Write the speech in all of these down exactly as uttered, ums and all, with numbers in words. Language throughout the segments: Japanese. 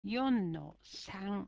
よんのさん。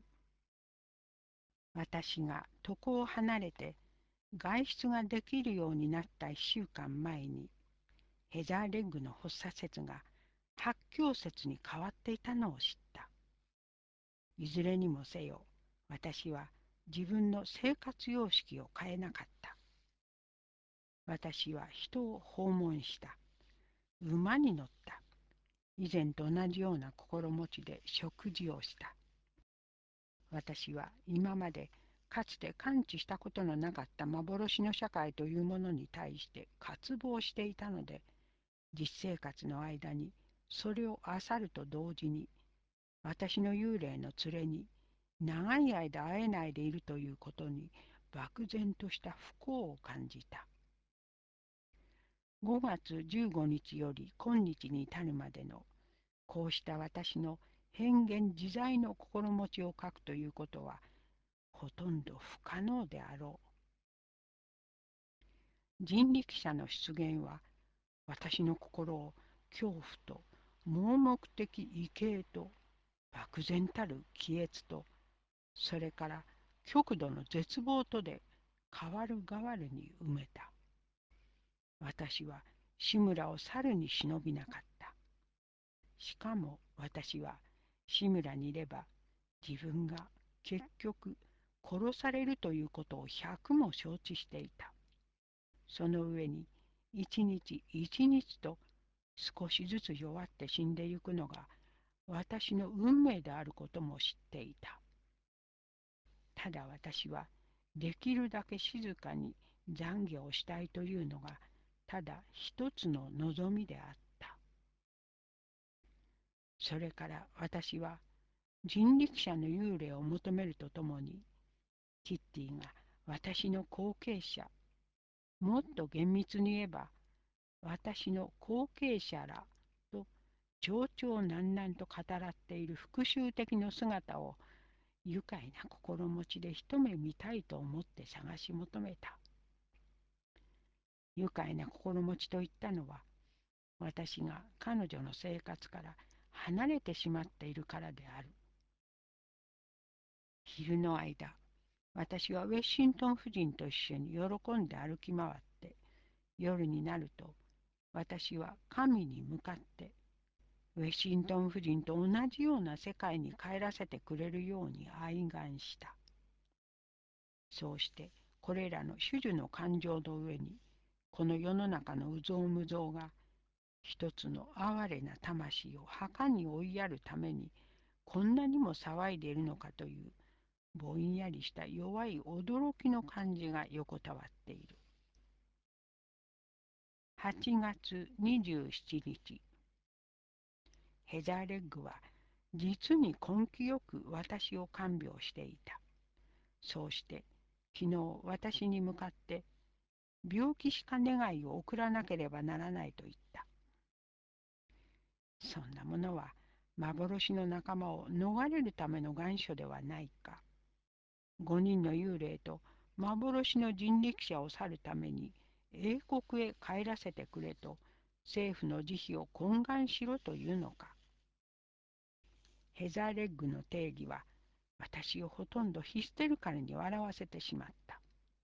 私が床を離れて外出ができるようになったいっしゅうかんまえに、ヘザーレッグの発作説が発狂説に変わっていたのを知った。いずれにもせよ、私は自分の生活様式を変えなかった。私は人を訪問した。馬に乗った。以前と同じような心持ちで食事をした。私は今までかつて感知したことのなかった幻の社会というものに対して渇望していたので、実生活の間にそれを漁ると同時に、私の幽霊の連れに長い間会えないでいるということに漠然とした不幸を感じた。ごがつじゅうごにちより今日に至るまでのこうした私の変幻自在の心持ちを書くということはほとんど不可能であろう。人力車の出現は私の心を恐怖と盲目的畏敬と漠然たる帰依と、それから極度の絶望とで変わる変わるに埋めた。私は志村を去るに忍びなかった。しかも私は志村にいれば自分が結局殺されるということを百も承知していた。その上に一日一日と少しずつ弱って死んでゆくのが私の運命であることも知っていた。ただ私はできるだけ静かに懺悔をしたいというのがただ一つの望みであった。それから私は人力車の幽霊を求めるとともに、キッティが私の後継者、もっと厳密に言えば私の後継者らと冗長喃々と語らっている復讐的な姿を愉快な心持ちで一目見たいと思って探し求めた。愉快な心持ちといったのは、私が彼女の生活から離れてしまっているからである。昼の間、私はウェッシントン夫人と一緒に喜んで歩き回って、夜になると私は神に向かってウェッシントン夫人と同じような世界に帰らせてくれるように哀願した。そうしてこれらの種々の感情の上に、この世の中のうぞうむぞうが一つの哀れな魂を墓に追いやるためにこんなにも騒いでいるのかというぼんやりした弱い驚きの感じが横たわっている。はちがつにじゅうしちにち、ヘザーレッグは実に根気よく私を看病していた。そうして昨日私に向かって病気しか願いを送らなければならないと言った。そんなものは幻の仲間を逃れるための願書ではないか。五人の幽霊と幻の人力車を去るために英国へ帰らせてくれと政府の慈悲を懇願しろというのか。ヘザーレッグの定義は私をほとんどヒステルカルに笑わせてしまった。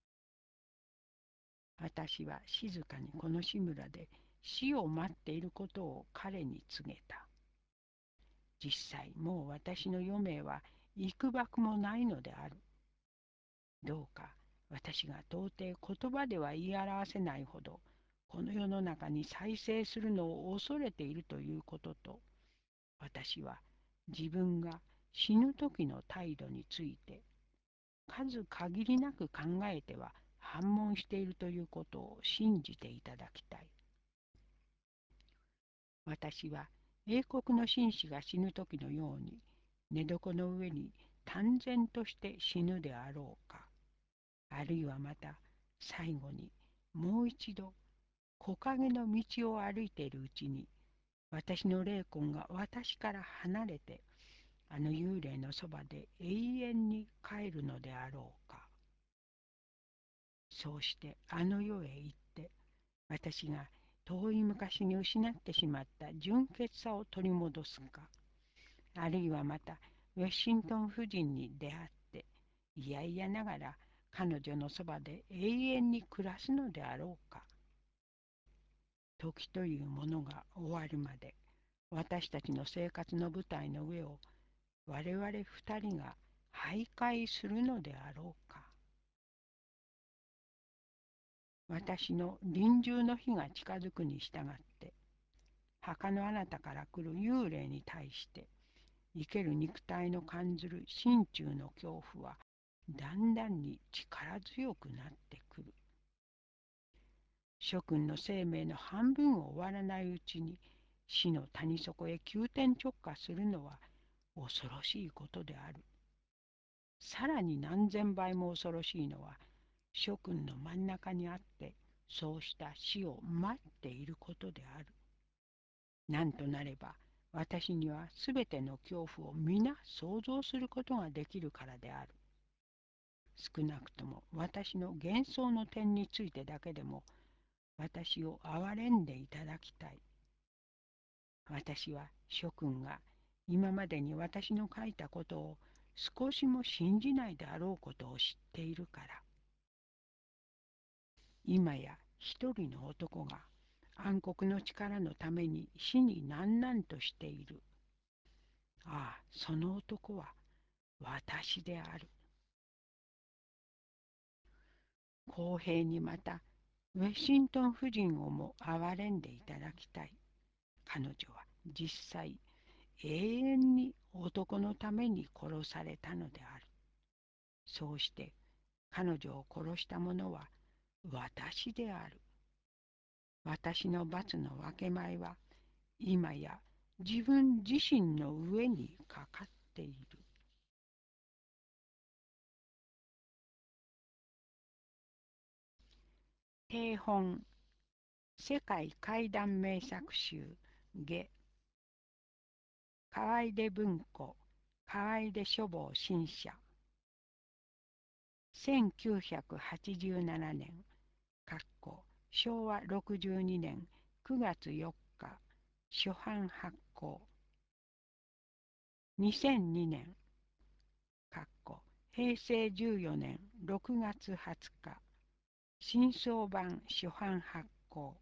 私は静かにこの志村で死を待っていることを彼に告げた。実際もう私の余命は幾ばくもないのである。どうか私が到底言葉では言い表せないほどこの世の中に再生するのを恐れているということと、私は自分が死ぬ時の態度について数限りなく考えては反問しているということを信じていただきたい。私は英国の紳士が死ぬ時のように寝床の上に淡然として死ぬであろうか、あるいはまた最後にもう一度木陰の道を歩いているうちに私の霊魂が私から離れてあの幽霊のそばで永遠に帰るのであろうか。そうしてあの世へ行って私が遠い昔に失ってしまった純潔さを取り戻すか、あるいはまたウェシントン夫人に出会って、いやいやながら彼女のそばで永遠に暮らすのであろうか。時というものが終わるまで、私たちの生活の舞台の上を我々二人が徘徊するのであろうか。私の臨終の日が近づくに従って、墓のあなたから来る幽霊に対して、生ける肉体の感ずる心中の恐怖は、だんだんに力強くなってくる。諸君の生命の半分を終わらないうちに、死の谷底へ急転直下するのは恐ろしいことである。さらに何千倍も恐ろしいのは、諸君の真ん中にあって、そうした死を待っていることである。なんとなれば、私にはすべての恐怖を皆想像することができるからである。少なくとも私の幻想の点についてだけでも、私を憐れんでいただきたい。私は諸君が今までに私の書いたことを少しも信じないであろうことを知っているから。今や一人の男が暗黒の力のために死になんなんとしている。ああ、その男は私である。公平にまたウェシントン夫人をも憐れんでいただきたい。彼女は実際永遠に男のために殺されたのである。そうして彼女を殺した者は私である。私の罰の分け前は今や自分自身の上にかかっている。定本世界怪談名作集下河出文庫河出書房新社せんきゅうひゃくはちじゅうななねんしょうわろくじゅうにねんくがつよっか初版発行にせんにねんへいせいじゅうよねんろくがつはつか新装版初版発行。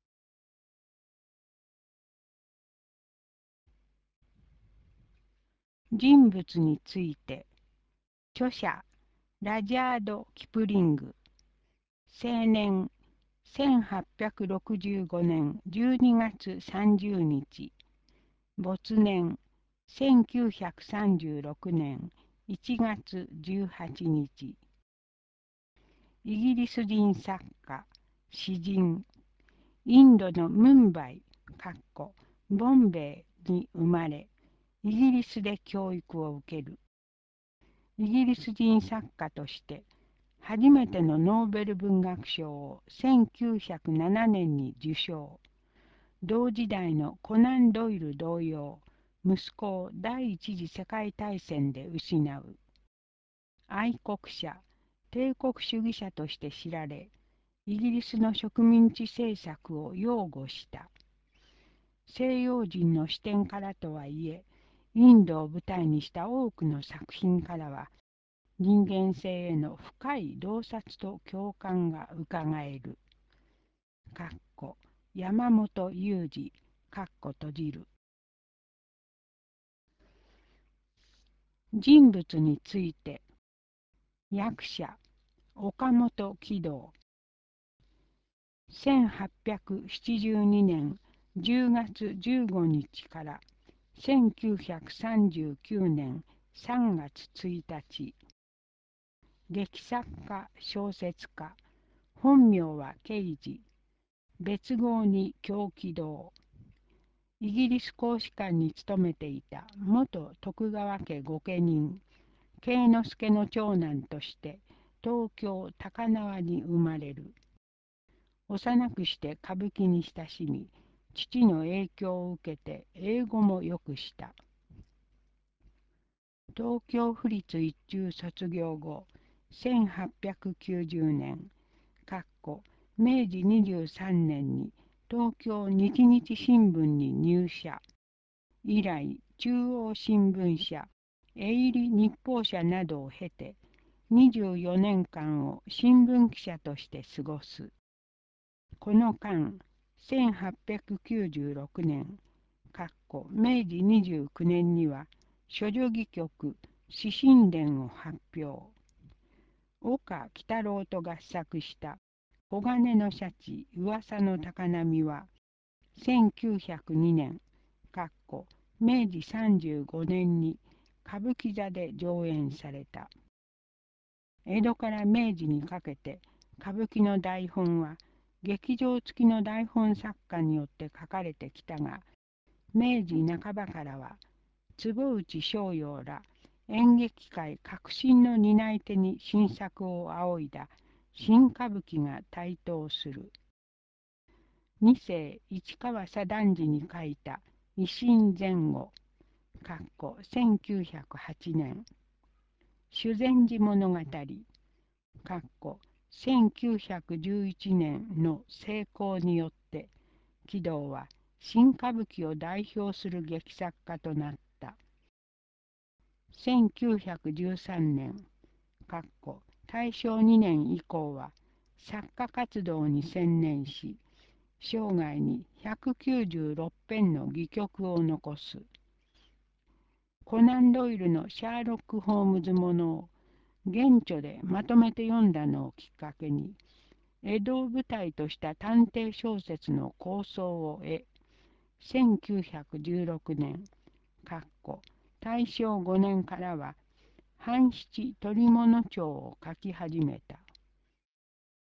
人物について著者ラジャード・キプリング生年せんはっぴゃくろくじゅうごねんじゅうにがつさんじゅうにち没年せんきゅうひゃくさんじゅうろくねんいちがつじゅうはちにちイギリス人作家詩人インドのムンバイボンベイに生まれイギリスで教育を受ける。イギリス人作家として初めてのノーベル文学賞をせんきゅうひゃくななねんに受賞。同時代のコナン・ドイル同様、息子を第一次世界大戦で失う。愛国者、帝国主義者として知られ、イギリスの植民地政策を擁護した。西洋人の視点からとはいえ、インドを舞台にした多くの作品からは、人間性への深い洞察と共感がうかがえる。かっこ山本雄二かっこ閉じる。人物について役者岡本喜道せんはっぴゃくななじゅうにねんじゅうがつじゅうごにちからせんきゅうひゃくさんじゅうきゅうねんさんがつついたち劇作家小説家本名は刑事別号に狂気堂イギリス公使館に勤めていた元徳川家御家人慶之助の長男として東京高輪に生まれる。幼くして歌舞伎に親しみ、父の影響を受けて英語もよくした。東京府立一中卒業後、せんはっぴゃくきゅうじゅうねん、めいじにじゅうさんねんに東京日日新聞に入社。以来、中央新聞社、 英入日報社などを経て、にじゅうよねんかんを新聞記者として過ごす。この間、せんはっぴゃくきゅうじゅうろくねん、めいじにじゅうきゅうねんには、処女戯曲、詩神伝を発表。岡喜太郎と合作した黄金のシャチ、噂の高波は、せんきゅうひゃくにねん、めいじさんじゅうごねんに歌舞伎座で上演された。江戸から明治にかけて、歌舞伎の台本は、劇場付きの台本作家によって書かれてきたが、明治半ばからは、坪内逍遙ら演劇界革新の担い手に新作を仰いだ新歌舞伎が台頭する。二世市川左團次に書いた維新前後、せんきゅうひゃくはちねん、修善寺物語、せんきゅうひゃくじゅういちねんの成功によって、喜道は新歌舞伎を代表する劇作家となった。せんきゅうひゃくじゅうさんねん、大正にねん以降は作家活動に専念し、生涯にひゃくきゅうじゅうろく編の戯曲を残す。コナン・ドイルのシャーロック・ホームズものを原著でまとめて読んだのをきっかけに、江戸を舞台とした探偵小説の構想を得、せんきゅうひゃくじゅうろくねん、大正ごねんからは半七鳥物帳を書き始めた。